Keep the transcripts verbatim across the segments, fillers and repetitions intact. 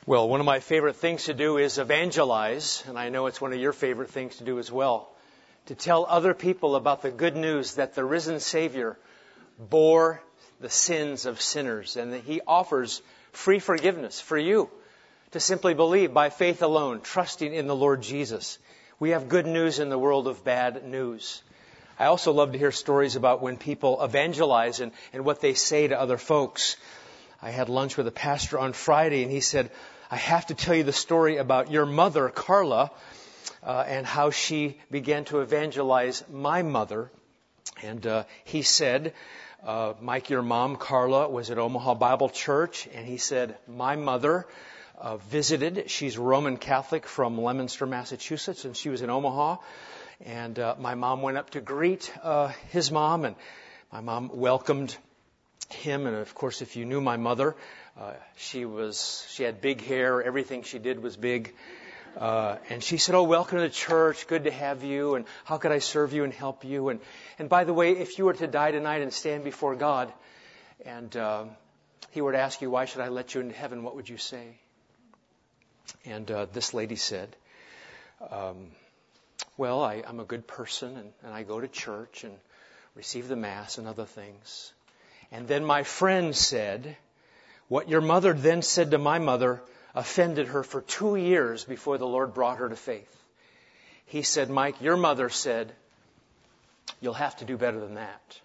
Well, one of my favorite things to do is evangelize, and I know it's one of your favorite things to do as well. To tell other people about the good news that the risen Savior bore the sins of sinners and that He offers free forgiveness for you to simply believe by faith alone, trusting in the Lord Jesus. We have good news in the world of bad news. I also love to hear stories about when people evangelize and, and what they say to other folks. I had lunch with a pastor on Friday, and he said, I have to tell you the story about your mother, Carla, uh, and how she began to evangelize my mother. And uh, he said, uh, Mike, your mom, Carla, was at Omaha Bible Church, and he said, my mother uh, visited. She's Roman Catholic from Leominster, Massachusetts, and she was in Omaha. And uh, my mom went up to greet uh, his mom, and my mom welcomed him. And of course, if you knew my mother, uh, she was, she had big hair. Everything she did was big. Uh, and she said, oh, welcome to the church. Good to have you. And how could I serve you and help you? And, and by the way, if you were to die tonight and stand before God and, uh, He were to ask you, why should I let you into heaven? What would you say? And, uh, this lady said, um, well, I, I'm a good person and, and I go to church and receive the Mass and other things. And then my friend said, what your mother then said to my mother offended her for two years before the Lord brought her to faith. He said, Mike, your mother said, you'll have to do better than that.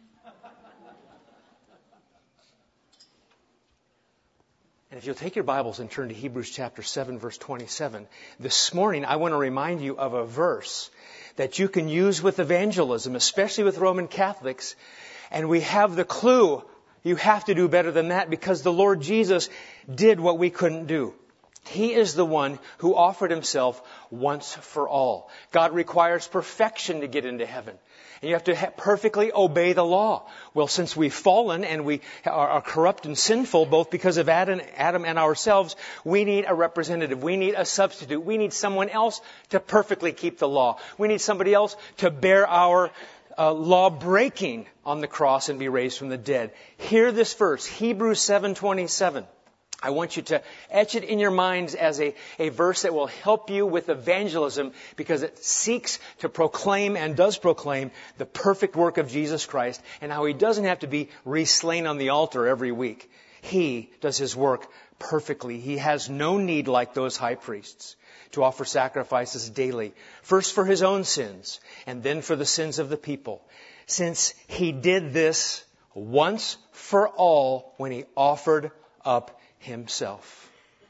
And if you'll take your Bibles and turn to Hebrews chapter seven, verse twenty-seven, this morning I want to remind you of a verse that you can use with evangelism, especially with Roman Catholics. And we have the clue, you have to do better than that because the Lord Jesus did what we couldn't do. He is the one who offered Himself once for all. God requires perfection to get into heaven. And you have to ha- perfectly obey the law. Well, since we've fallen and we are, are corrupt and sinful, both because of Adam, Adam and ourselves, we need a representative. We need a substitute. We need someone else to perfectly keep the law. We need somebody else to bear our Uh, law breaking on the cross and be raised from the dead. Hear this verse, Hebrews seven twenty-seven. I want you to etch it in your minds as a, a verse that will help you with evangelism because it seeks to proclaim and does proclaim the perfect work of Jesus Christ and how He doesn't have to be re-slain on the altar every week. He does His work perfectly. He has no need, like those high priests, to offer sacrifices daily, first for His own sins and then for the sins of the people, since He did this once for all when He offered up Himself.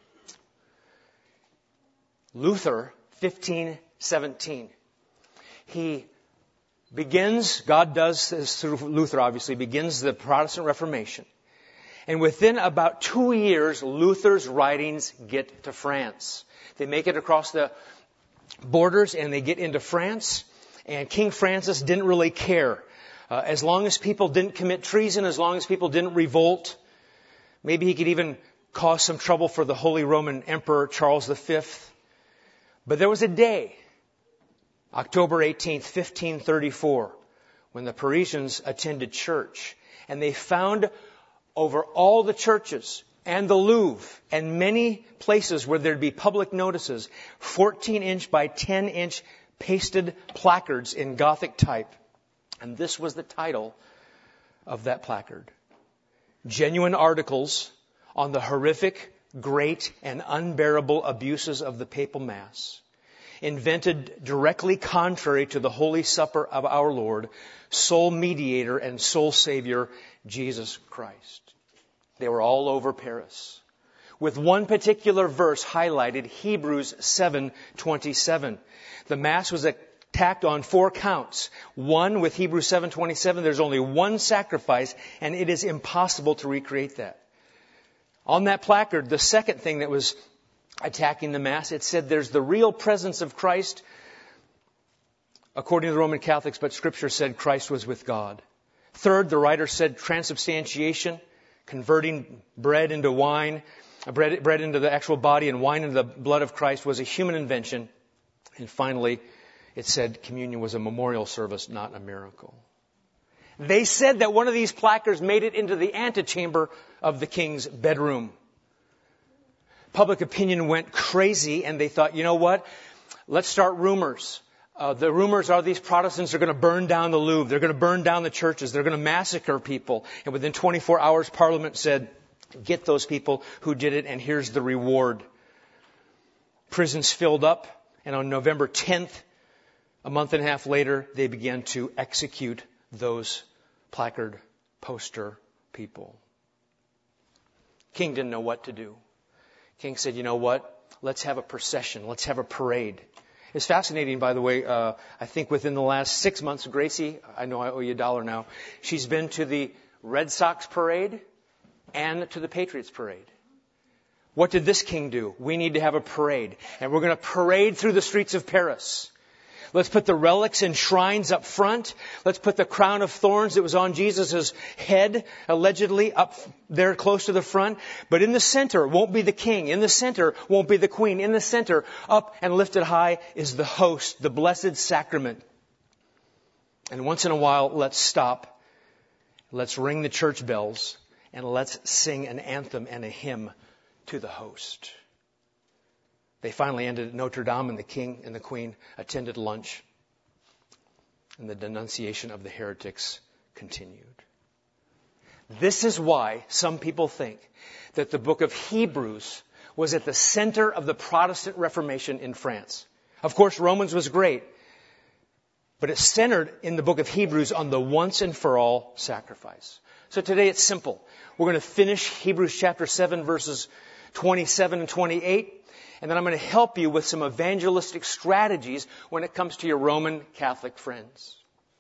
Luther, fifteen seventeen. He begins, God does this through Luther obviously, begins the Protestant Reformation. And within about two years, Luther's writings get to France. They make it across the borders and they get into France. And King Francis didn't really care. Uh, as long as people didn't commit treason, as long as people didn't revolt, maybe he could even cause some trouble for the Holy Roman Emperor Charles the Fifth. But there was a day, October eighteenth, fifteen thirty-four, when the Parisians attended church. And they found over all the churches and the Louvre and many places where there'd be public notices, fourteen inch by ten inch pasted placards in Gothic type. And this was the title of that placard. Genuine articles on the horrific, great, and unbearable abuses of the Papal Mass, invented directly contrary to the Holy Supper of our Lord, sole mediator and sole Savior, Jesus Christ. They were all over Paris. With one particular verse highlighted, Hebrews seven twenty-seven. The Mass was attacked on four counts. One, with Hebrews seven twenty-seven, there's only one sacrifice, and it is impossible to recreate that. On that placard, the second thing that was attacking the Mass, it said there's the real presence of Christ, according to the Roman Catholics, but Scripture said Christ was with God. Third, the writer said transubstantiation, converting bread into wine, bread, bread into the actual body and wine into the blood of Christ was a human invention. And finally, it said communion was a memorial service, not a miracle. They said that one of these placards made it into the antechamber of the king's bedroom. public opinion went crazy, and they thought, you know what? Let's start rumors. Uh, the rumors are these Protestants are going to burn down the Louvre. They're going to burn down the churches. They're going to massacre people. And within twenty-four hours, Parliament said, get those people who did it, and here's the reward. Prisons filled up, and on November tenth, a month and a half later, they began to execute those placard poster people. King didn't know what to do. King said, you know what? Let's have a procession. Let's have a parade. It's fascinating, by the way. Uh, I think within the last six months, Gracie, I know I owe you a dollar now, she's been to the Red Sox parade and to the Patriots parade. What did this king do? We need to have a parade. And we're going to parade through the streets of Paris. Let's put the relics and shrines up front. Let's put the crown of thorns that was on Jesus' head, allegedly, up there close to the front. But in the center won't be the king. In the center won't be the queen. In the center, up and lifted high, is the host, the blessed sacrament. And once in a while, let's stop. Let's ring the church bells. And let's sing an anthem and a hymn to the host. They finally ended at Notre Dame, and the king and the queen attended lunch. And the denunciation of the heretics continued. This is why some people think that the book of Hebrews was at the center of the Protestant Reformation in France. Of course, Romans was great, but it centered in the book of Hebrews on the once and for all sacrifice. So today it's simple. We're going to finish Hebrews chapter seven, verses twenty-seven and twenty-eight. And then I'm going to help you with some evangelistic strategies when it comes to your Roman Catholic friends.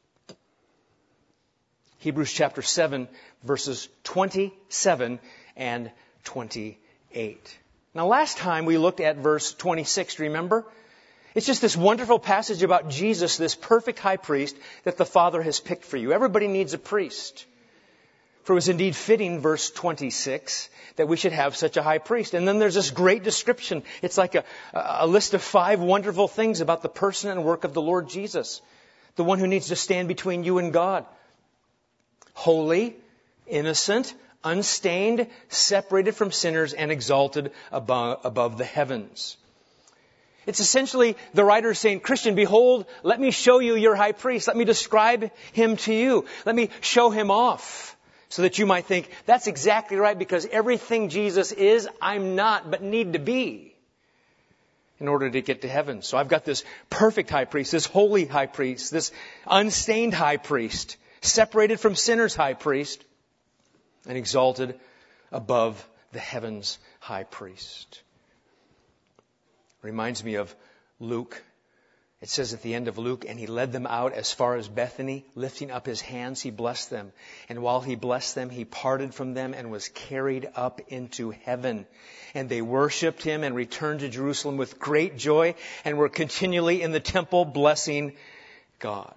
Hebrews chapter seven, verses twenty-seven and twenty-eight. Now, last time we looked at verse twenty-six, remember? It's just this wonderful passage about Jesus, this perfect high priest that the Father has picked for you. Everybody needs a priest. For it was indeed fitting, verse twenty-six, that we should have such a high priest. And then there's this great description. It's like a, a list of five wonderful things about the person and work of the Lord Jesus. The one who needs to stand between you and God. Holy, innocent, unstained, separated from sinners, and exalted above, above the heavens. It's essentially the writer saying, Christian, behold, let me show you your high priest. Let me describe him to you. Let me show him off. So that you might think, that's exactly right, because everything Jesus is, I'm not, but need to be in order to get to heaven. So I've got this perfect high priest, this holy high priest, this unstained high priest, separated from sinners high priest, and exalted above the heavens high priest. Reminds me of Luke. It says at the end of Luke, and he led them out as far as Bethany, lifting up his hands, he blessed them. And while he blessed them, he parted from them and was carried up into heaven. And they worshipped him and returned to Jerusalem with great joy and were continually in the temple blessing God.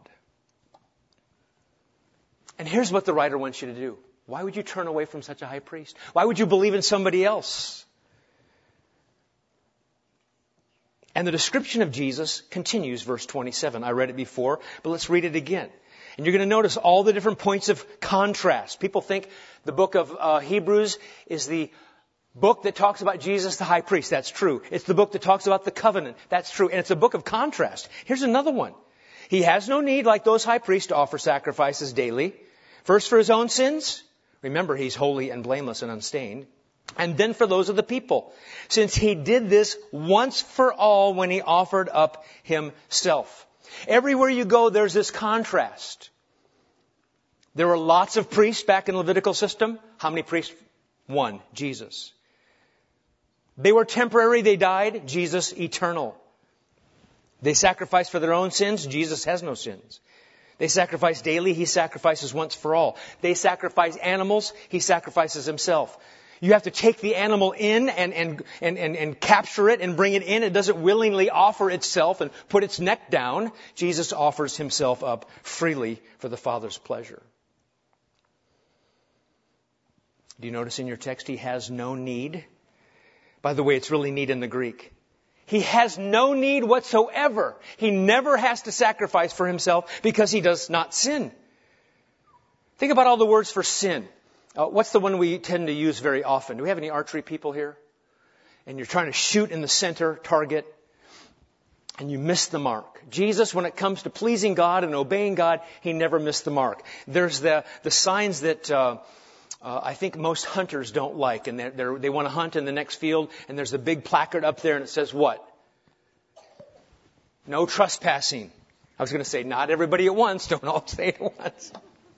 And here's what the writer wants you to do. Why would you turn away from such a high priest? Why would you believe in somebody else? And the description of Jesus continues, verse twenty-seven. I read it before, but let's read it again. And you're going to notice all the different points of contrast. People think the book of uh, Hebrews is the book that talks about Jesus, the high priest. That's true. It's the book that talks about the covenant. That's true. And it's a book of contrast. Here's another one. He has no need, like those high priests, to offer sacrifices daily. First for his own sins. Remember, he's holy and blameless and unstained. And then for those of the people, since he did this once for all when he offered up himself. Everywhere you go, there's this contrast. There were lots of priests back in the Levitical system. How many priests? One, Jesus. They were temporary, they died. Jesus, eternal. They sacrificed for their own sins. Jesus has no sins. They sacrifice daily. He sacrifices once for all. They sacrifice animals. He sacrifices himself. You have to take the animal in and, and, and, and, and capture it and bring it in. It doesn't willingly offer itself and put its neck down. Jesus offers himself up freely for the Father's pleasure. Do you notice in your text he has no need? By the way, it's really neat in the Greek. He has no need whatsoever. He never has to sacrifice for himself because he does not sin. Think about all the words for sin. Uh, what's the one we tend to use very often? Do we have any archery people here? and you're trying to shoot in the center target, and you miss the mark. Jesus, when it comes to pleasing God and obeying God, He never missed the mark. There's the, the signs that uh, uh, I think most hunters don't like, and they're, they're, they want to hunt in the next field, and there's a big placard up there, and it says what? No trespassing. I was going to say, not everybody at once. Don't all say it at once.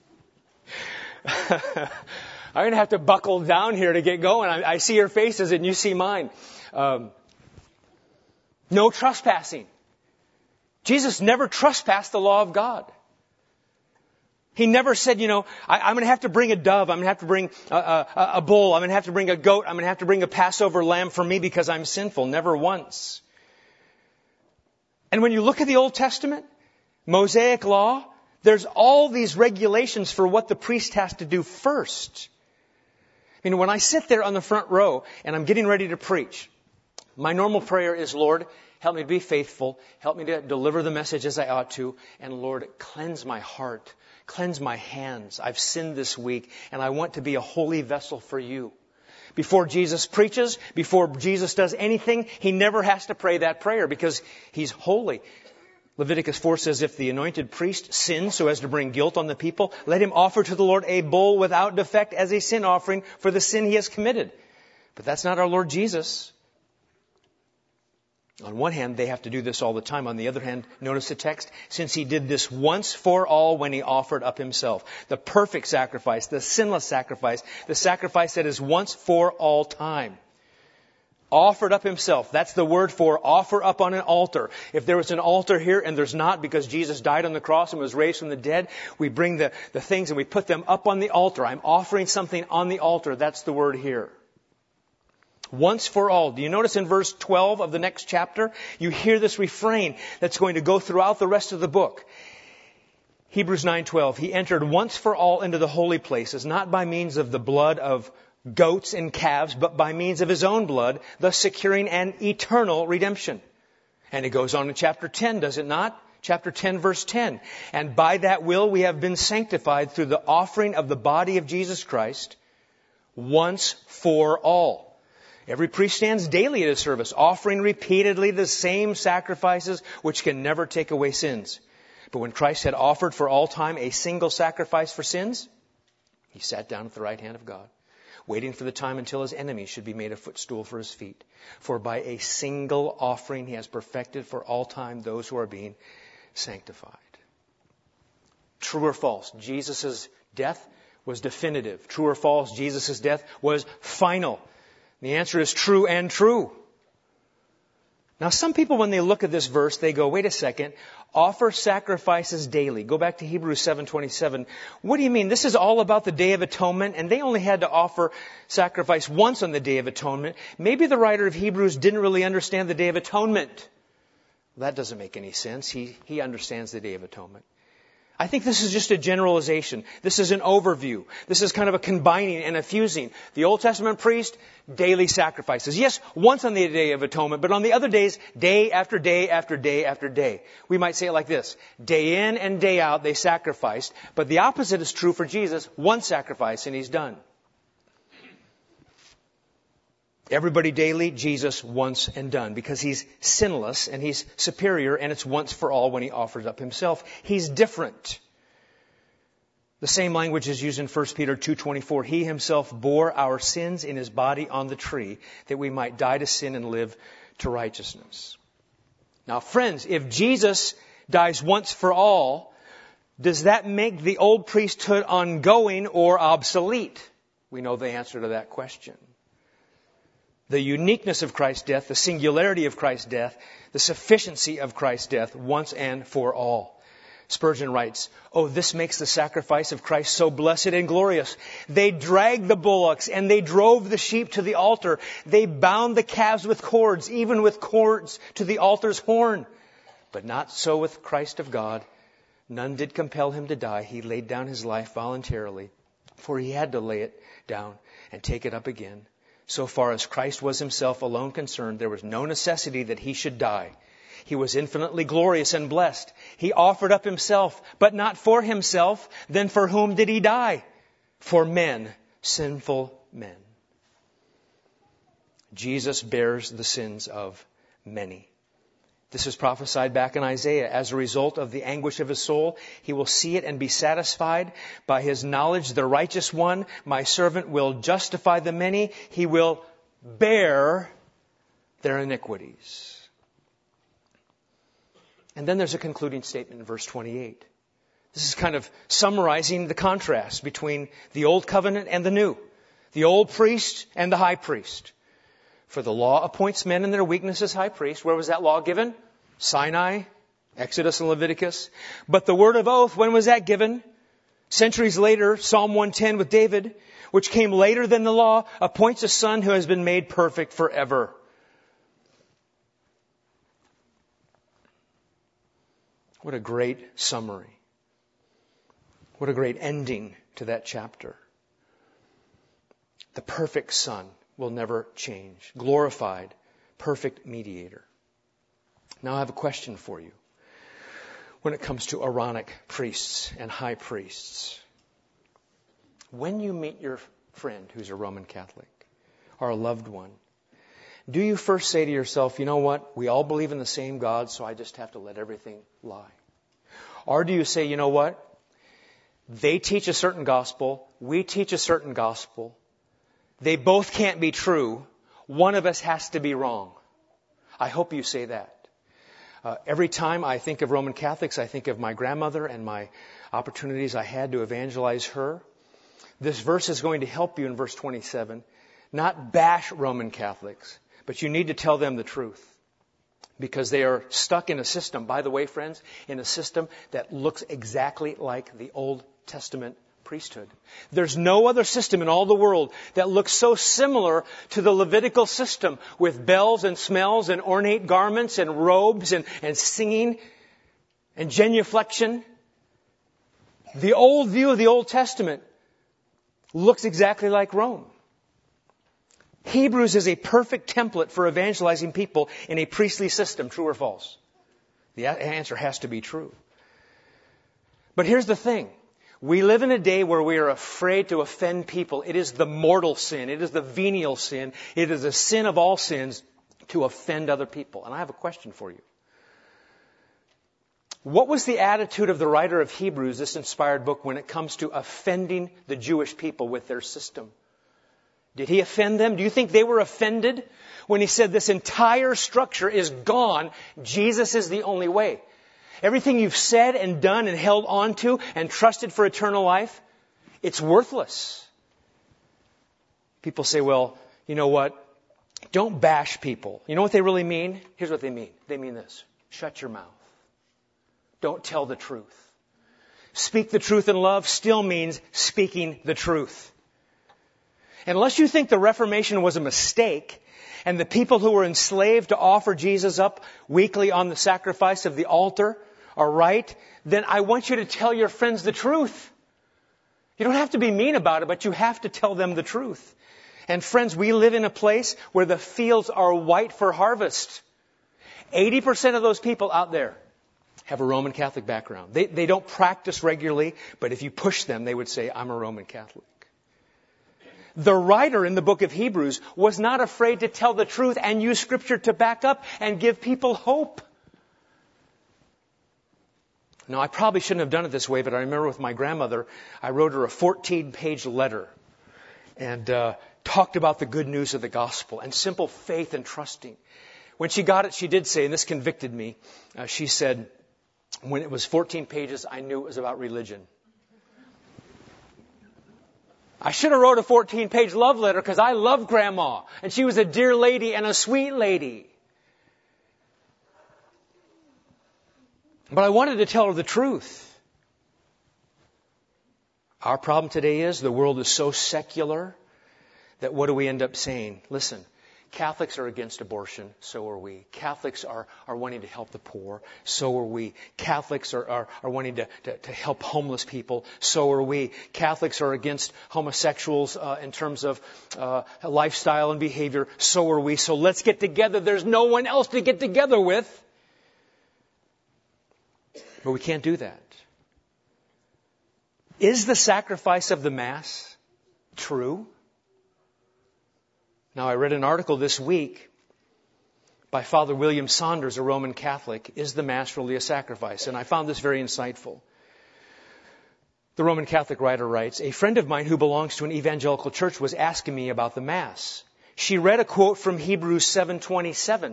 I'm going to have to buckle down here to get going. I, I see your faces and you see mine. Um, no trespassing. Jesus never trespassed the law of God. He never said, you know, I, I'm going to have to bring a dove. I'm going to have to bring a, a, a bull. I'm going to have to bring a goat. I'm going to have to bring a Passover lamb for me because I'm sinful. Never once. And when you look at the Old Testament, Mosaic law, there's all these regulations for what the priest has to do first. I mean, when I sit there on the front row and I'm getting ready to preach, my normal prayer is, Lord, help me to be faithful. Help me to deliver the message as I ought to. And Lord, cleanse my heart. Cleanse my hands. I've sinned this week and I want to be a holy vessel for you. Before Jesus preaches, before Jesus does anything, He never has to pray that prayer because He's holy. Leviticus four says, if the anointed priest sins so as to bring guilt on the people, let him offer to the Lord a bull without defect as a sin offering for the sin he has committed. But that's not our Lord Jesus. On one hand, they have to do this all the time. On the other hand, notice the text, since He did this once for all when He offered up Himself. The perfect sacrifice, the sinless sacrifice, the sacrifice that is once for all time. Offered up Himself. That's the word for offer up on an altar. If there was an altar here and there's not because Jesus died on the cross and was raised from the dead, we bring the, the things and we put them up on the altar. I'm offering something on the altar. That's the word here. Once for all. Do you notice in verse twelve of the next chapter, you hear this refrain that's going to go throughout the rest of the book. Hebrews nine twelve. He entered once for all into the holy places, not by means of the blood of goats and calves, but by means of His own blood, thus securing an eternal redemption. And it goes on in chapter ten, does it not? Chapter ten, verse ten. And by that will we have been sanctified through the offering of the body of Jesus Christ once for all. Every priest stands daily at his service, offering repeatedly the same sacrifices which can never take away sins. But when Christ had offered for all time a single sacrifice for sins, He sat down at the right hand of God, waiting for the time until His enemies should be made a footstool for His feet. For by a single offering He has perfected for all time those who are being sanctified. True or false? Jesus' death was definitive. True or false? Jesus' death was final. The answer is true and true. Now, some people, when they look at this verse, they go, wait a second, offer sacrifices daily. Go back to Hebrews seven twenty-seven. What do you mean? This is all about the Day of Atonement, and they only had to offer sacrifice once on the Day of Atonement. Maybe the writer of Hebrews didn't really understand the Day of Atonement. Well, that doesn't make any sense. He, he understands the Day of Atonement. I think this is just a generalization. This is an overview. This is kind of a combining and a fusing. The Old Testament priest, daily sacrifices. Yes, once on the Day of Atonement, but on the other days, day after day after day after day. We might say it like this. Day in and day out, they sacrificed. But the opposite is true for Jesus. One sacrifice and He's done. Everybody daily, Jesus once and done. Because He's sinless and He's superior and it's once for all when He offers up Himself. He's different. The same language is used in First Peter two twenty-four. He Himself bore our sins in His body on the tree that we might die to sin and live to righteousness. Now, friends, if Jesus dies once for all, does that make the old priesthood ongoing or obsolete? We know the answer to that question. The uniqueness of Christ's death, the singularity of Christ's death, the sufficiency of Christ's death once and for all. Spurgeon writes, oh, this makes the sacrifice of Christ so blessed and glorious. They dragged the bullocks and they drove the sheep to the altar. They bound the calves with cords, even with cords to the altar's horn. But not so with Christ of God. None did compel Him to die. He laid down His life voluntarily, for He had to lay it down and take it up again. So far as Christ was Himself alone concerned, there was no necessity that He should die. He was infinitely glorious and blessed. He offered up Himself, but not for Himself. Then for whom did He die? For men, sinful men. Jesus bears the sins of many. This is prophesied back in Isaiah. As a result of the anguish of his soul, he will see it and be satisfied. By his knowledge, the righteous one, my servant, will justify the many. He will bear their iniquities. And then there's a concluding statement in verse twenty-eight. This is kind of summarizing the contrast between the old covenant and the new. The old priest and the high priest. For the law appoints men in their weakness as high priest. Where was that law given? Sinai, Exodus and Leviticus. But the word of oath, when was that given? Centuries later, Psalm one ten with David, which came later than the law, appoints a son who has been made perfect forever. What a great summary. What a great ending to that chapter. The perfect Son will never change. Glorified, perfect mediator. Now I have a question for you. When it comes to Aaronic priests and high priests, when you meet your friend who's a Roman Catholic or a loved one, do you first say to yourself, you know what, we all believe in the same God, so I just have to let everything lie? Or do you say, you know what, they teach a certain gospel, we teach a certain gospel, they both can't be true. One of us has to be wrong. I hope you say that. Uh, every time I think of Roman Catholics, I think of my grandmother and my opportunities I had to evangelize her. This verse is going to help you in verse twenty-seven. Not bash Roman Catholics, but you need to tell them the truth. Because they are stuck in a system, by the way, friends, in a system that looks exactly like the Old Testament priesthood. There's no other system in all the world that looks so similar to the Levitical system with bells and smells and ornate garments and robes and, and singing and genuflection. The old view of the Old Testament looks exactly like Rome. Hebrews is a perfect template for evangelizing people in a priestly system, true or false? The answer has to be true. But here's the thing. We live in a day where we are afraid to offend people. It is the mortal sin. It is the venial sin. It is the sin of all sins to offend other people. And I have a question for you. What was the attitude of the writer of Hebrews, this inspired book, when it comes to offending the Jewish people with their system? Did he offend them? Do you think they were offended when he said this entire structure is gone? Jesus is the only way. Everything you've said and done and held on to and trusted for eternal life, it's worthless. People say, well, you know what? Don't bash people. You know what they really mean? Here's what they mean. They mean this. Shut your mouth. Don't tell the truth. Speak the truth in love still means speaking the truth. Unless you think the Reformation was a mistake and the people who were enslaved to offer Jesus up weekly on the sacrifice of the altar are right, then I want you to tell your friends the truth. You don't have to be mean about it, but you have to tell them the truth. And friends, we live in a place where the fields are white for harvest. eighty percent of those people out there have a Roman Catholic background. They, they don't practice regularly, but if you push them, they would say, I'm a Roman Catholic. The writer in the book of Hebrews was not afraid to tell the truth and use Scripture to back up and give people hope. Now, I probably shouldn't have done it this way, but I remember with my grandmother, I wrote her a fourteen-page letter and uh, talked about the good news of the gospel and simple faith and trusting. When she got it, she did say, and this convicted me, uh, she said, when it was fourteen pages, I knew it was about religion. I should have wrote a fourteen-page love letter because I love Grandma. And she was a dear lady and a sweet lady. But I wanted to tell her the truth. Our problem today is the world is so secular that what do we end up saying? Listen, Catholics are against abortion, so are we. Catholics are, are wanting to help the poor, so are we. Catholics are, are, are wanting to, to, to help homeless people, so are we. Catholics are against homosexuals uh, in terms of uh, lifestyle and behavior, so are we. So let's get together. There's no one else to get together with. But we can't do that. Is the sacrifice of the Mass true? Now, I read an article this week by Father William Saunders, a Roman Catholic, Is the Mass Really a Sacrifice? And I found this very insightful. The Roman Catholic writer writes, a friend of mine who belongs to an evangelical church was asking me about the Mass. She read a quote from Hebrews seven twenty-seven,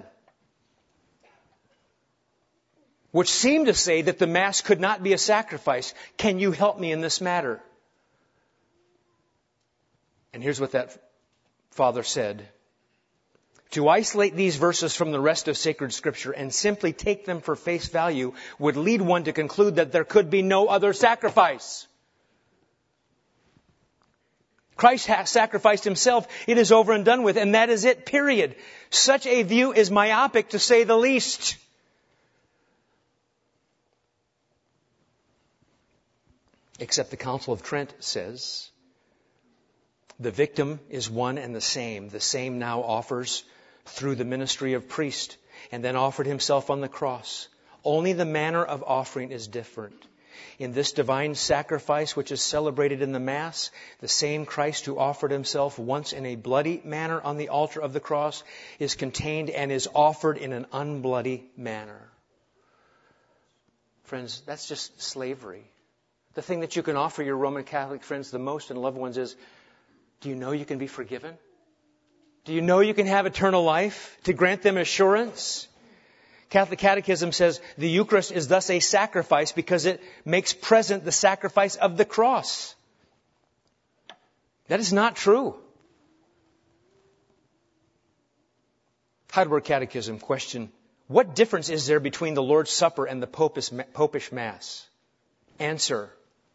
which seemed to say that the Mass could not be a sacrifice. Can you help me in this matter? And here's what that father said. To isolate these verses from the rest of sacred Scripture and simply take them for face value would lead one to conclude that there could be no other sacrifice. Christ has sacrificed himself. It is over and done with, and that is it, period. Such a view is myopic, to say the least. Except the Council of Trent says, the victim is one and the same. The same now offers through the ministry of priest, and then offered himself on the cross. Only the manner of offering is different. In this divine sacrifice which is celebrated in the Mass, the same Christ who offered himself once in a bloody manner on the altar of the cross is contained and is offered in an unbloody manner. Friends, that's just slavery. The thing that you can offer your Roman Catholic friends the most and loved ones is, do you know you can be forgiven? Do you know you can have eternal life? To grant them assurance? Catholic Catechism says the Eucharist is thus a sacrifice because it makes present the sacrifice of the cross. That is not true. Heidelberg Catechism question, what difference is there between the Lord's Supper and the Popish Mass? Answer,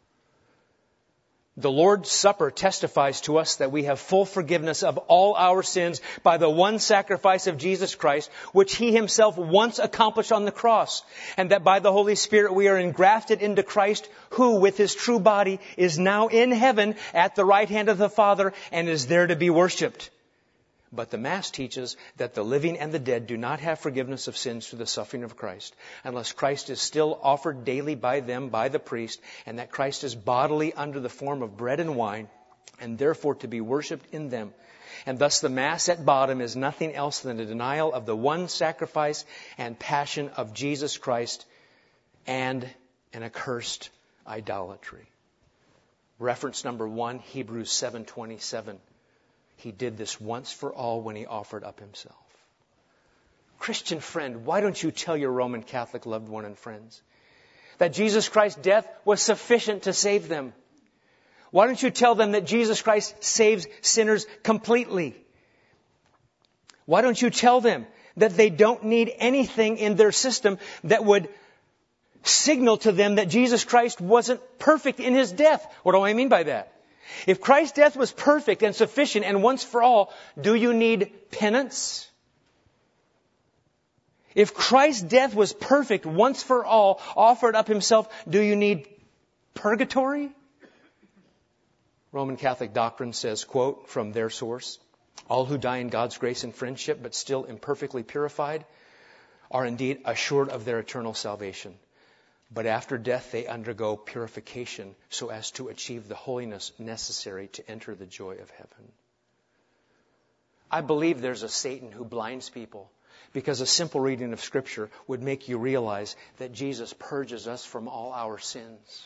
the Lord's Supper testifies to us that we have full forgiveness of all our sins by the one sacrifice of Jesus Christ, which He Himself once accomplished on the cross, and that by the Holy Spirit we are engrafted into Christ, who with His true body is now in heaven at the right hand of the Father and is there to be worshipped. But the Mass teaches that the living and the dead do not have forgiveness of sins through the suffering of Christ, unless Christ is still offered daily by them, by the priest, and that Christ is bodily under the form of bread and wine, and therefore to be worshipped in them. And thus the Mass at bottom is nothing else than a denial of the one sacrifice and passion of Jesus Christ and an accursed idolatry. Reference number one, Hebrews seven twenty-seven. He did this once for all when He offered up Himself. Christian friend, why don't you tell your Roman Catholic loved one and friends that Jesus Christ's death was sufficient to save them? Why don't you tell them that Jesus Christ saves sinners completely? Why don't you tell them that they don't need anything in their system that would signal to them that Jesus Christ wasn't perfect in His death? What do I mean by that? If Christ's death was perfect and sufficient and once for all, do you need penance? If Christ's death was perfect once for all, offered up Himself, do you need purgatory? Roman Catholic doctrine says, quote, from their source, all who die in God's grace and friendship but still imperfectly purified are indeed assured of their eternal salvation. But after death, they undergo purification so as to achieve the holiness necessary to enter the joy of heaven. I believe there's a Satan who blinds people because a simple reading of Scripture would make you realize that Jesus purges us from all our sins.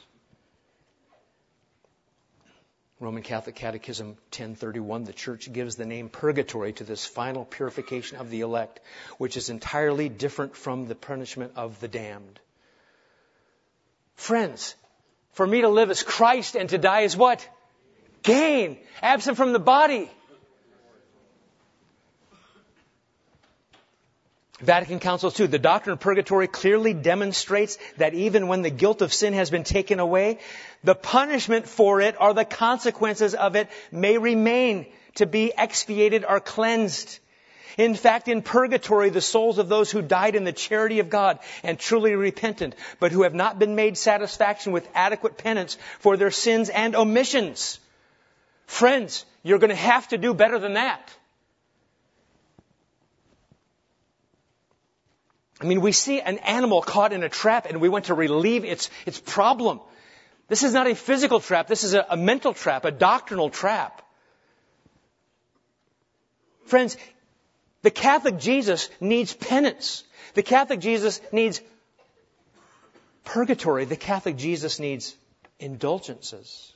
Roman Catholic Catechism ten thirty-one, the Church gives the name purgatory to this final purification of the elect, which is entirely different from the punishment of the damned. Friends, for me to live is Christ and to die is what? Gain. Absent from the body. Vatican Council two, the doctrine of purgatory clearly demonstrates that even when the guilt of sin has been taken away, the punishment for it or the consequences of it may remain to be expiated or cleansed. In fact, in purgatory, the souls of those who died in the charity of God and truly repentant, but who have not been made satisfaction with adequate penance for their sins and omissions. Friends, you're going to have to do better than that. I mean, we see an animal caught in a trap and we want to relieve its, its problem. This is not a physical trap. This is a, a mental trap, a doctrinal trap. Friends, the Catholic Jesus needs penance. The Catholic Jesus needs purgatory. The Catholic Jesus needs indulgences.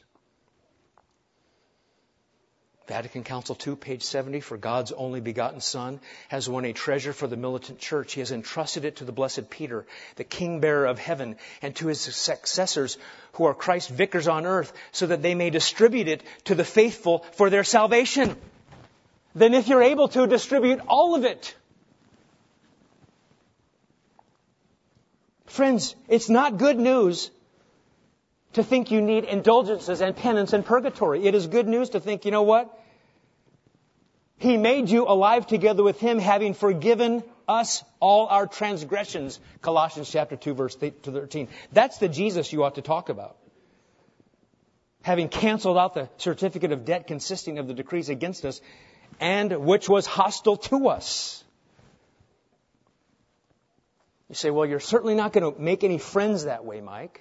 Vatican Council two, page seventy, for God's only begotten Son has won a treasure for the militant church. He has entrusted it to the blessed Peter, the king bearer of heaven, and to his successors who are Christ's vicars on earth, so that they may distribute it to the faithful for their salvation. Then if you're able to, distribute all of it. Friends, it's not good news to think you need indulgences and penance and purgatory. It is good news to think, you know what? He made you alive together with Him, having forgiven us all our transgressions. Colossians chapter two, verse thirteen. That's the Jesus you ought to talk about. Having canceled out the certificate of debt consisting of the decrees against us, and which was hostile to us. You say, well, you're certainly not going to make any friends that way, Mike.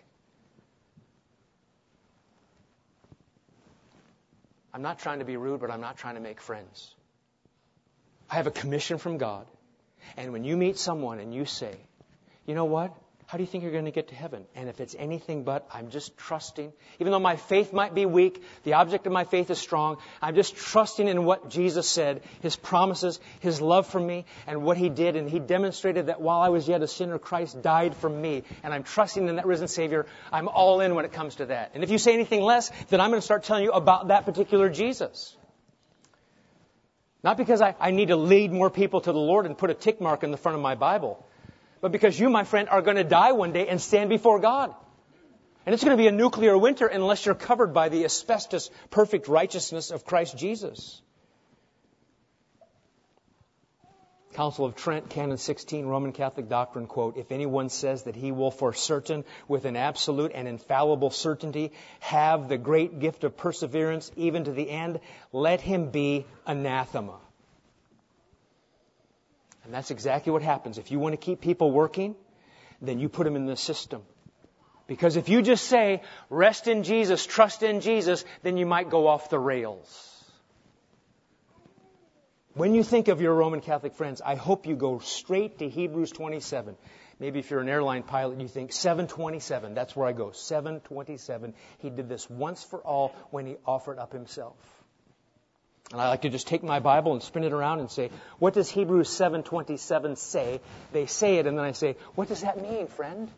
I'm not trying to be rude, but I'm not trying to make friends. I have a commission from God. And when you meet someone and you say, you know what? How do you think you're going to get to heaven? And if it's anything but, I'm just trusting. Even though my faith might be weak, the object of my faith is strong. I'm just trusting in what Jesus said, His promises, His love for me, and what He did. And He demonstrated that while I was yet a sinner, Christ died for me. And I'm trusting in that risen Savior. I'm all in when it comes to that. And if you say anything less, then I'm going to start telling you about that particular Jesus. Not because I, I need to lead more people to the Lord and put a tick mark in the front of my Bible, but because you, my friend, are going to die one day and stand before God. And it's going to be a nuclear winter unless you're covered by the asbestos perfect righteousness of Christ Jesus. Council of Trent, Canon sixteen, Roman Catholic Doctrine, quote, if anyone says that he will for certain, with an absolute and infallible certainty, have the great gift of perseverance even to the end, let him be anathema. And that's exactly what happens. If you want to keep people working, then you put them in the system. Because if you just say, rest in Jesus, trust in Jesus, then you might go off the rails. When you think of your Roman Catholic friends, I hope you go straight to Hebrews twenty-seven. Maybe if you're an airline pilot, you think seven twenty-seven. That's where I go. seven twenty-seven. He did this once for all when He offered up Himself. And I like to just take my Bible and spin it around and say, what does Hebrews seven twenty-seven say? They say it, and then I say, what does that mean, friend?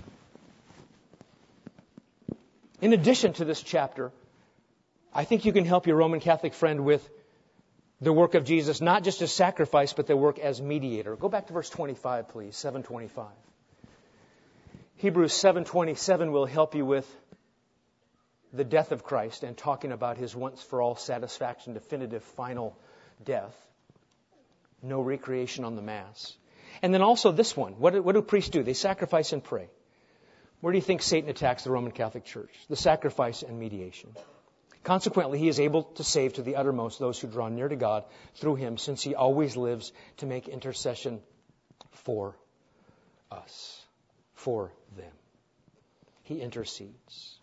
In addition to this chapter, I think you can help your Roman Catholic friend with the work of Jesus, not just as sacrifice, but the work as mediator. Go back to verse twenty-five, please, seven twenty-five. Hebrews seven twenty-seven will help you with the death of Christ and talking about His once-for-all satisfaction, definitive, final death. No recreation on the Mass. And then also this one. What do, what do priests do? They sacrifice and pray. Where do you think Satan attacks the Roman Catholic Church? The sacrifice and mediation. Consequently, he is able to save to the uttermost those who draw near to God through Him, since He always lives to make intercession for us, for them. He intercedes.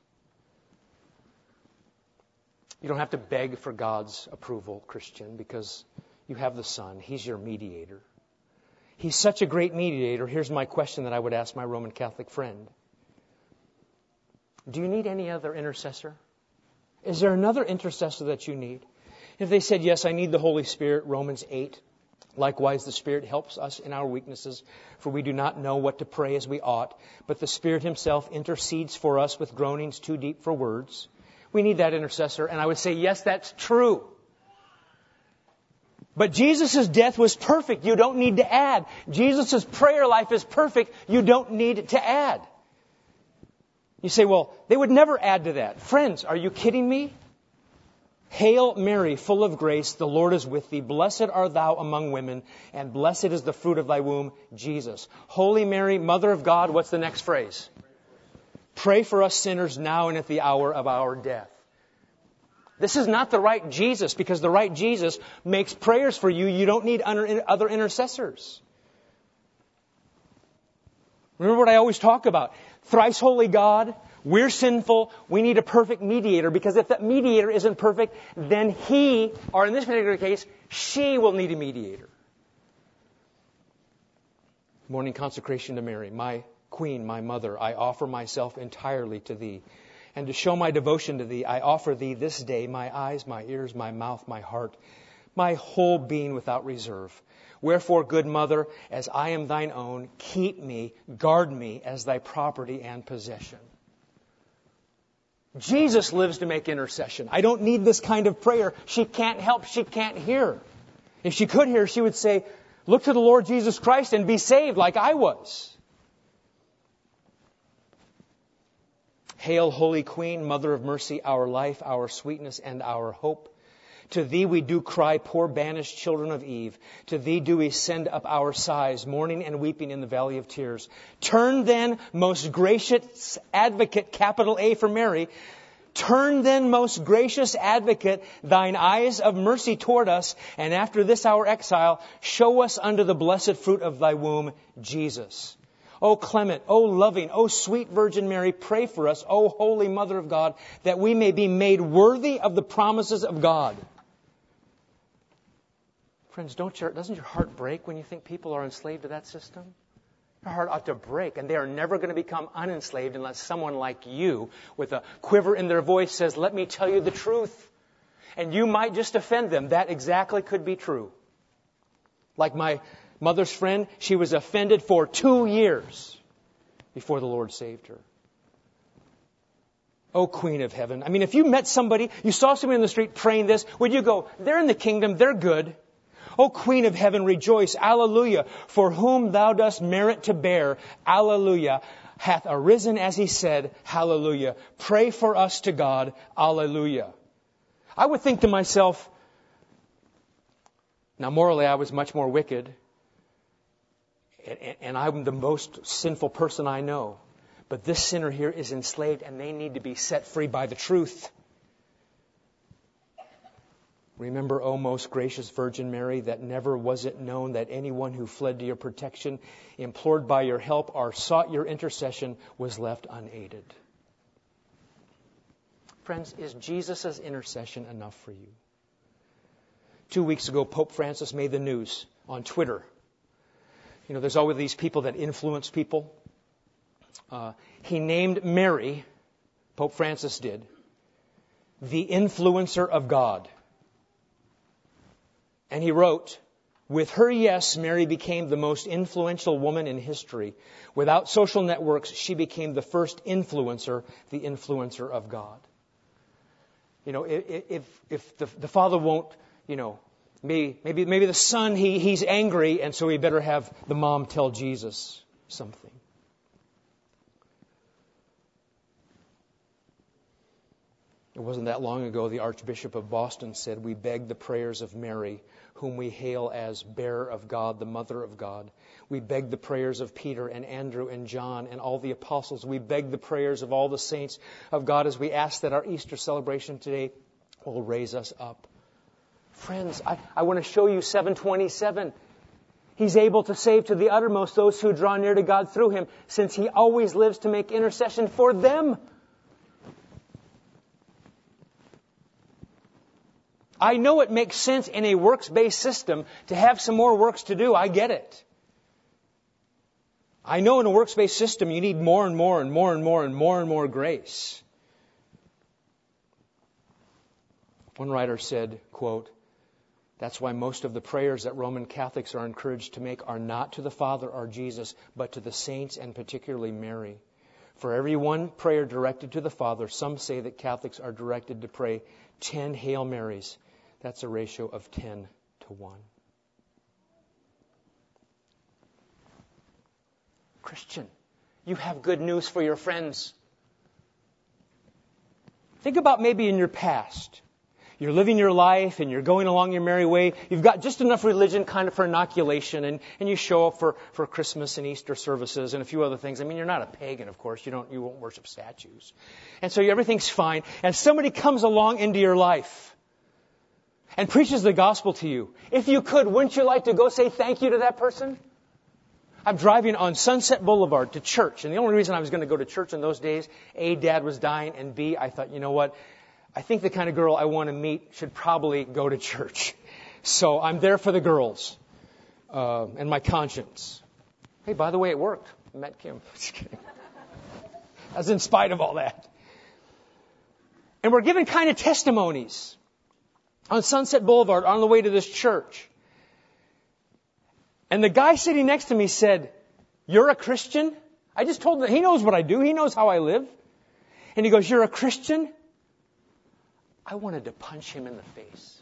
You don't have to beg for God's approval, Christian, because you have the Son. He's your mediator. He's such a great mediator. Here's my question that I would ask my Roman Catholic friend. Do you need any other intercessor? Is there another intercessor that you need? If they said, yes, I need the Holy Spirit, Romans eight. Likewise, the Spirit helps us in our weaknesses, for we do not know what to pray as we ought, but the Spirit Himself intercedes for us with groanings too deep for words. We need that intercessor. And I would say, yes, that's true. But Jesus' death was perfect. You don't need to add. Jesus' prayer life is perfect. You don't need to add. You say, well, they would never add to that. Friends, are you kidding me? Hail Mary, full of grace, the Lord is with thee. Blessed art thou among women, and blessed is the fruit of thy womb, Jesus. Holy Mary, Mother of God, what's the next phrase? Pray for us sinners now and at the hour of our death. This is not the right Jesus, because the right Jesus makes prayers for you. You don't need other intercessors. Remember what I always talk about. Thrice holy God, We're sinful. We need a perfect mediator, because if that mediator isn't perfect, then he, or in this particular case, she will need a mediator. Morning consecration to Mary, my Queen, my Mother, I offer myself entirely to Thee. And to show my devotion to Thee, I offer Thee this day my eyes, my ears, my mouth, my heart, my whole being without reserve. Wherefore, good Mother, as I am Thine own, keep me, guard me as Thy property and possession. Jesus lives to make intercession. I don't need this kind of prayer. She can't help. She can't hear. If she could hear, she would say, look to the Lord Jesus Christ and be saved like I was. Hail, Holy Queen, Mother of Mercy, our life, our sweetness, and our hope. To Thee we do cry, poor banished children of Eve. To Thee do we send up our sighs, mourning and weeping in the valley of tears. Turn then, most gracious advocate, capital A for Mary, turn then, most gracious advocate, Thine eyes of mercy toward us, and after this our exile, show us unto the blessed fruit of Thy womb, Jesus. O clement, O loving, O sweet Virgin Mary, pray for us, O Holy Mother of God, that we may be made worthy of the promises of God. Friends, don't your, doesn't your heart break when you think people are enslaved to that system? Your heart ought to break, and they are never going to become unenslaved unless someone like you, with a quiver in their voice, says, let me tell you the truth. And you might just offend them. That exactly could be true. Like my mother's friend, she was offended for two years before the Lord saved her. Oh, Queen of Heaven. I mean, if you met somebody, you saw somebody in the street praying this, would you go, they're in the kingdom, they're good. O Queen of Heaven, rejoice, alleluia, for whom Thou dost merit to bear, alleluia, hath arisen as He said, hallelujah. Pray for us to God, alleluia. I would think to myself, now morally I was much more wicked, and I'm the most sinful person I know. But this sinner here is enslaved, and they need to be set free by the truth. Remember, O most gracious Virgin Mary, that never was it known that anyone who fled to your protection, implored by your help, or sought your intercession was left unaided. Friends, is Jesus' intercession enough for you? Two weeks ago, Pope Francis made the news on Twitter. You know, there's always these people that influence people. Uh, he named Mary, Pope Francis did, the influencer of God. And he wrote, with her yes, Mary became the most influential woman in history. Without social networks, she became the first influencer, the influencer of God. You know, if if the, the Father won't, you know, maybe maybe maybe the Son, he he's angry, and so he better have the mom tell Jesus something. It wasn't that long ago the Archbishop of Boston said, we beg the prayers of Mary, whom we hail as bearer of God, the Mother of God. We beg the prayers of Peter and Andrew and John and all the apostles. We beg the prayers of all the saints of God as we ask that our Easter celebration today will raise us up. Friends, I, I want to show you seven twenty-seven. He's able to save to the uttermost those who draw near to God through Him, since He always lives to make intercession for them. I know it makes sense in a works-based system to have some more works to do. I get it. I know in a works-based system you need more and more and more and more and more and more grace. One writer said, quote, that's why most of the prayers that Roman Catholics are encouraged to make are not to the Father or Jesus, but to the saints and particularly Mary. For every one prayer directed to the Father, some say that Catholics are directed to pray ten Hail Marys. That's a ratio of ten to one. Christian, you have good news for your friends. Think about maybe in your past. You're living your life and you're going along your merry way. You've got just enough religion kind of for inoculation, and, and you show up for, for Christmas and Easter services and a few other things. I mean, you're not a pagan, of course. You don't you won't worship statues. And so everything's fine. And somebody comes along into your life and preaches the gospel to you. If you could, wouldn't you like to go say thank you to that person? I'm driving on Sunset Boulevard to church. And the only reason I was going to go to church in those days, A, Dad was dying, and B, I thought, you know what? I think the kind of girl I want to meet should probably go to church. So I'm there for the girls uh, and my conscience. Hey, by the way, it worked. I met Kim. Just kidding. That's in spite of all that. And we're given kind of testimonies on Sunset Boulevard on the way to this church. And the guy sitting next to me said, "You're a Christian?" I just told him, he knows what I do. He knows how I live. And he goes, "You're a Christian?" I wanted to punch him in the face.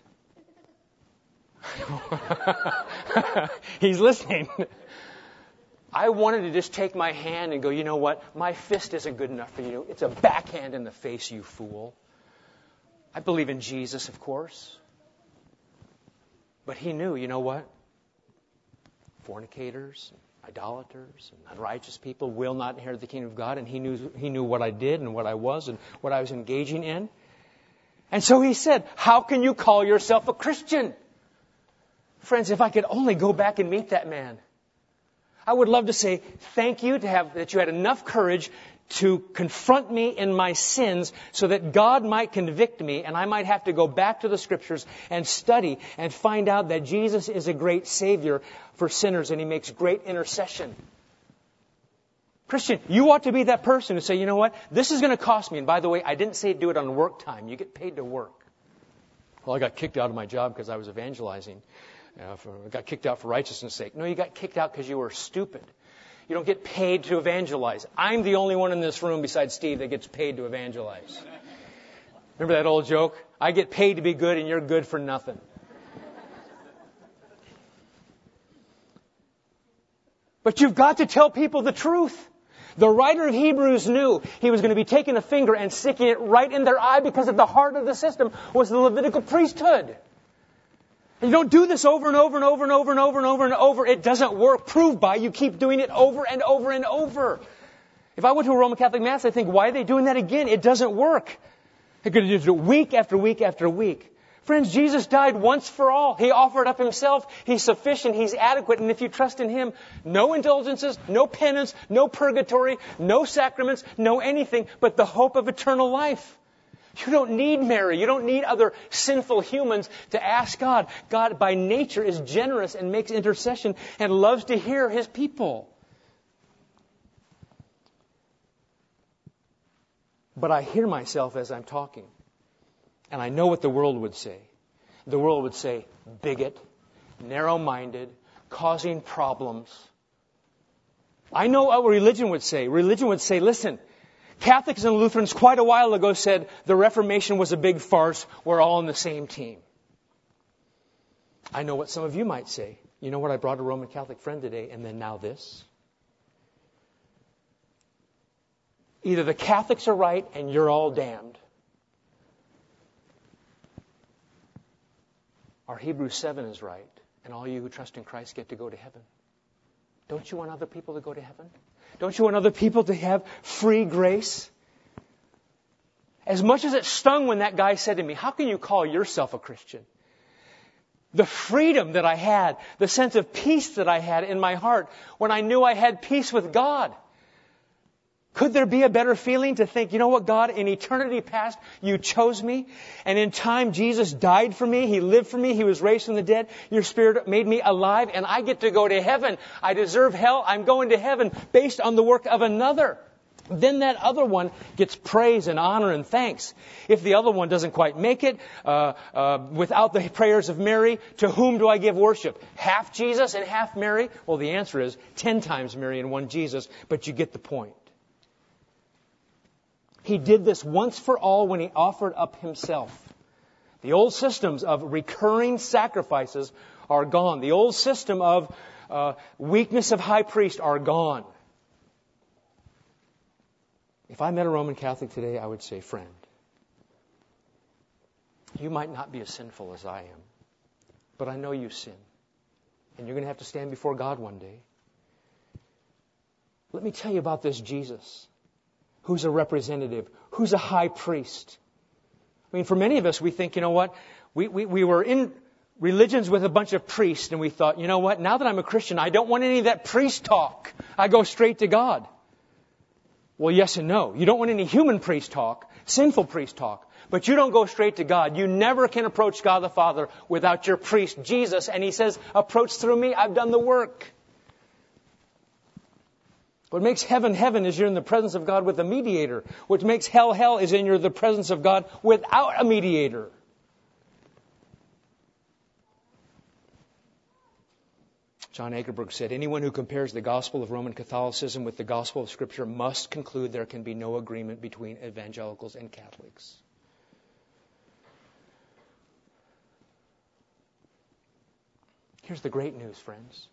He's listening. I wanted to just take my hand and go, you know what? My fist isn't good enough for you. It's a backhand in the face, you fool. I believe in Jesus, of course. But he knew, you know what? Fornicators, idolaters, and unrighteous people will not inherit the kingdom of God. And he knew, he knew what I did and what I was and what I was engaging in. And so he said, "How can you call yourself a Christian?" Friends, if I could only go back and meet that man, I would love to say thank you to have that you had enough courage to confront me in my sins so that God might convict me and I might have to go back to the Scriptures and study and find out that Jesus is a great Savior for sinners and He makes great intercession. Christian, you ought to be that person who say, you know what, this is going to cost me. And by the way, I didn't say do it on work time. You get paid to work. Well, I got kicked out of my job because I was evangelizing. Uh, for, I got kicked out for righteousness' sake. No, you got kicked out because you were stupid. You don't get paid to evangelize. I'm the only one in this room besides Steve that gets paid to evangelize. Remember that old joke? I get paid to be good and you're good for nothing. But you've got to tell people the truth. The writer of Hebrews knew he was going to be taking a finger and sticking it right in their eye because at the heart of the system was the Levitical priesthood. You don't do this over and over and over and over and over and over and over. It doesn't work. Proved by you keep doing it over and over and over. If I went to a Roman Catholic Mass, I think, why are they doing that again? It doesn't work. They're going to do it week after week after week. Friends, Jesus died once for all. He offered up Himself. He's sufficient. He's adequate. And if you trust in Him, no indulgences, no penance, no purgatory, no sacraments, no anything but the hope of eternal life. You don't need Mary. You don't need other sinful humans to ask God. God, by nature, is generous and makes intercession and loves to hear His people. But I hear myself as I'm talking. And I know what the world would say. The world would say, bigot, narrow-minded, causing problems. I know what religion would say. Religion would say, listen, Catholics and Lutherans quite a while ago said the Reformation was a big farce. We're all on the same team. I know what some of you might say. You know what? I brought a Roman Catholic friend today, and then now this. Either the Catholics are right and you're all damned, or Hebrews seven is right and all you who trust in Christ get to go to heaven. Don't you want other people to go to heaven? Don't you want other people to have free grace? As much as it stung when that guy said to me, how can you call yourself a Christian? The freedom that I had, the sense of peace that I had in my heart when I knew I had peace with God. Could there be a better feeling to think, you know what, God, in eternity past, you chose me. And in time, Jesus died for me. He lived for me. He was raised from the dead. Your Spirit made me alive, and I get to go to heaven. I deserve hell. I'm going to heaven based on the work of another. Then that other one gets praise and honor and thanks. If the other one doesn't quite make it, uh, uh, without the prayers of Mary, to whom do I give worship? Half Jesus and half Mary? Well, the answer is ten times Mary and one Jesus, but you get the point. He did this once for all when He offered up Himself. The old systems of recurring sacrifices are gone. The old system of uh, weakness of high priest are gone. If I met a Roman Catholic today, I would say, friend, you might not be as sinful as I am, but I know you sin. And you're going to have to stand before God one day. Let me tell you about this Jesus, who's a representative, who's a high priest. I mean, for many of us, we think, you know what, we, we, we were in religions with a bunch of priests, and we thought, you know what, now that I'm a Christian, I don't want any of that priest talk. I go straight to God. Well, yes and no. You don't want any human priest talk, sinful priest talk, but you don't go straight to God. You never can approach God the Father without your priest, Jesus, and He says, approach through me, I've done the work. What makes heaven heaven is you're in the presence of God with a mediator. What makes hell hell is in you're in the presence of God without a mediator. John Egerberg said, anyone who compares the gospel of Roman Catholicism with the gospel of Scripture must conclude there can be no agreement between evangelicals and Catholics. Here's the great news, friends.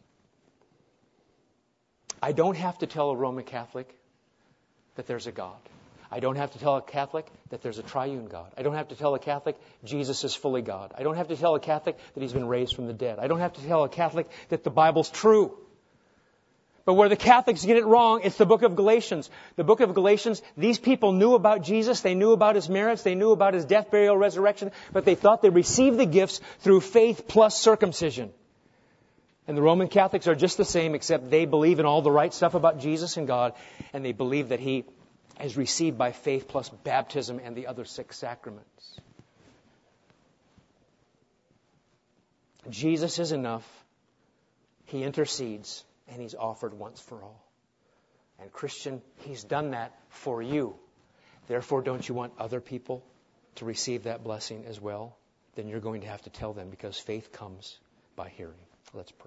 I don't have to tell a Roman Catholic that there's a God. I don't have to tell a Catholic that there's a triune God. I don't have to tell a Catholic Jesus is fully God. I don't have to tell a Catholic that He's been raised from the dead. I don't have to tell a Catholic that the Bible's true. But where the Catholics get it wrong, it's the book of Galatians. The book of Galatians, these people knew about Jesus, they knew about His merits, they knew about His death, burial, resurrection, but they thought they received the gifts through faith plus circumcision. And the Roman Catholics are just the same, except they believe in all the right stuff about Jesus and God, and they believe that He is received by faith plus baptism and the other six sacraments. Jesus is enough. He intercedes, and He's offered once for all. And Christian, He's done that for you. Therefore, don't you want other people to receive that blessing as well? Then you're going to have to tell them, because faith comes by hearing. Let's pray.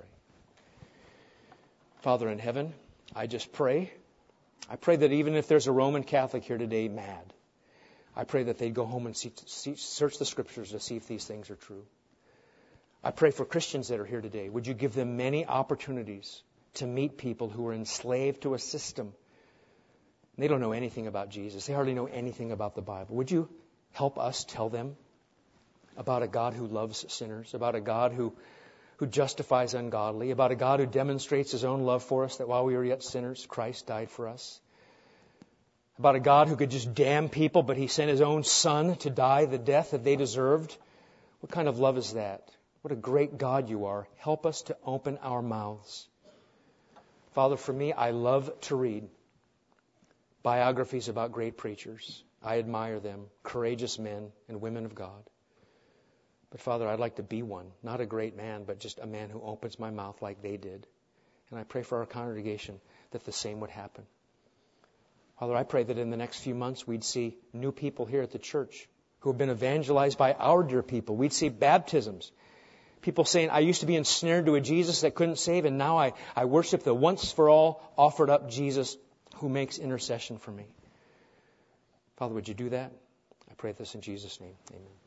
Father in heaven, I just pray. I pray that even if there's a Roman Catholic here today mad, I pray that they'd go home and see, see, search the Scriptures to see if these things are true. I pray for Christians that are here today. Would you give them many opportunities to meet people who are enslaved to a system? They don't know anything about Jesus. They hardly know anything about the Bible. Would you help us tell them about a God who loves sinners, about a God who who justifies ungodly, about a God who demonstrates His own love for us, that while we were yet sinners, Christ died for us. About a God who could just damn people, but He sent His own Son to die the death that they deserved. What kind of love is that? What a great God You are. Help us to open our mouths. Father, for me, I love to read biographies about great preachers. I admire them, courageous men and women of God. But Father, I'd like to be one, not a great man, but just a man who opens my mouth like they did. And I pray for our congregation that the same would happen. Father, I pray that in the next few months we'd see new people here at the church who have been evangelized by our dear people. We'd see baptisms. People saying, I used to be ensnared to a Jesus that couldn't save, and now I, I worship the once for all offered up Jesus who makes intercession for me. Father, would You do that? I pray this in Jesus' name. Amen.